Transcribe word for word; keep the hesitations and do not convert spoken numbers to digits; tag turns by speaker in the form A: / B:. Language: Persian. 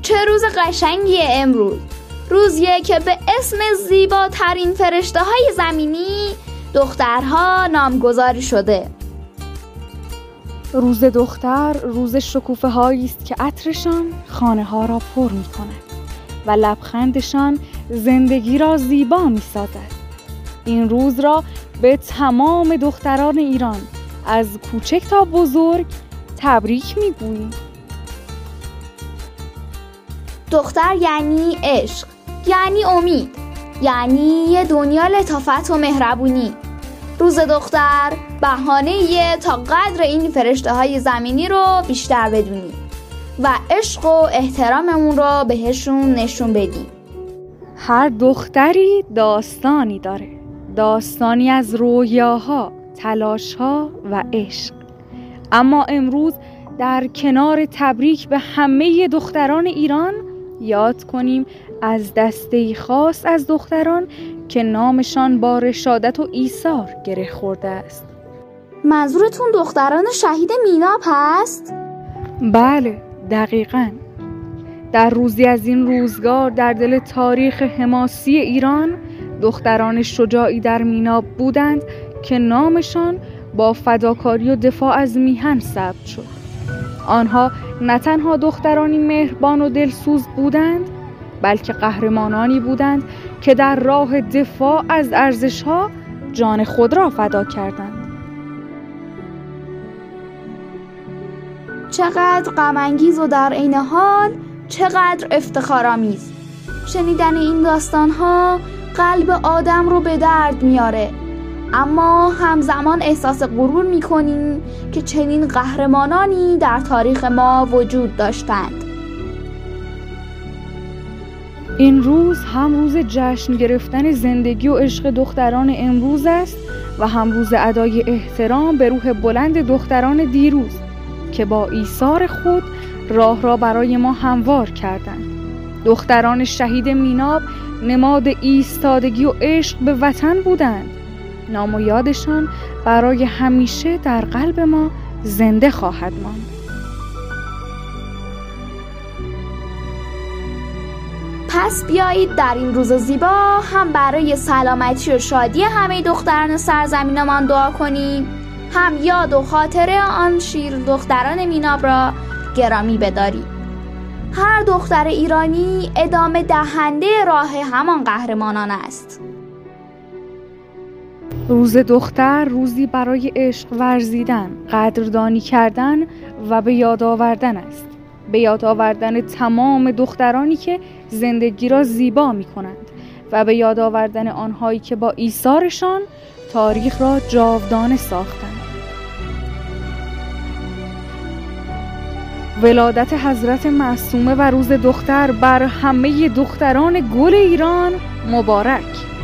A: چه روز قشنگیه امروز، روزیه که به اسم زیباترین فرشته های زمینی دخترها نامگذاری شده.
B: روز دختر روز شکوفه هایی است که عطرشان خانه ها را پر می کند و لبخندشان زندگی را زیبا می سازد. این روز را به تمام دختران ایران از کوچک تا بزرگ تبریک می گوییم.
A: دختر یعنی عشق، یعنی امید، یعنی یه دنیا لطافت و مهربونی. روز دختر بهانه‌ایه تا قدر این فرشته های زمینی رو بیشتر بدونیم و عشق و احتراممون رو بهشون نشون بدیم.
B: هر دختری داستانی داره، داستانی از رویاها، تلاشها و عشق. اما امروز در کنار تبریک به همه دختران ایران یاد کنیم از دسته‌ای خاص از دختران که نامشان با رشادت و ایثار گره خورده است.
A: منظورتون دختران شهید میناب هست؟
B: بله، دقیقاً. در روزی از این روزگار در دل تاریخ حماسی ایران دختران شجاعی در میناب بودند که نامشان با فداکاری و دفاع از میهن ثبت شد. آنها نه تنها دخترانی مهربان و دلسوز بودند، بلکه قهرمانانی بودند که در راه دفاع از ارزش‌ها جان خود را فدا کردند.
A: چقدر غم‌انگیز و در عین حال چقدر افتخارآمیز. شنیدن این داستان‌ها قلب آدم رو به درد میاره، اما همزمان احساس غرور می‌کنیم که چنین قهرمانانی در تاریخ ما وجود داشتند.
B: این روز هم روز جشن گرفتن زندگی و عشق دختران امروز است و هم روز ادای احترام به روح بلند دختران دیروز که با ایثار خود راه را برای ما هموار کردند. دختران شهید میناب نماد ایستادگی و عشق به وطن بودند. نام و یادشان برای همیشه در قلب ما زنده خواهد ماند.
A: پس بیایید در این روز زیبا هم برای سلامتی و شادی همه دختران سرزمینمان دعا کنیم، هم یاد و خاطره آن شیر دختران میناب را گرامی بداریم. هر دختر ایرانی ادامه دهنده راه همان قهرمانان است.
B: روز دختر روزی برای عشق ورزیدن، قدردانی کردن و به یاد آوردن است. به یاد آوردن تمام دخترانی که زندگی را زیبا می کنند و به یاد آوردن آنهایی که با ایثارشان تاریخ را جاودانه ساختند. ولادت حضرت معصومه و روز دختر بر همه دختران گل ایران مبارک.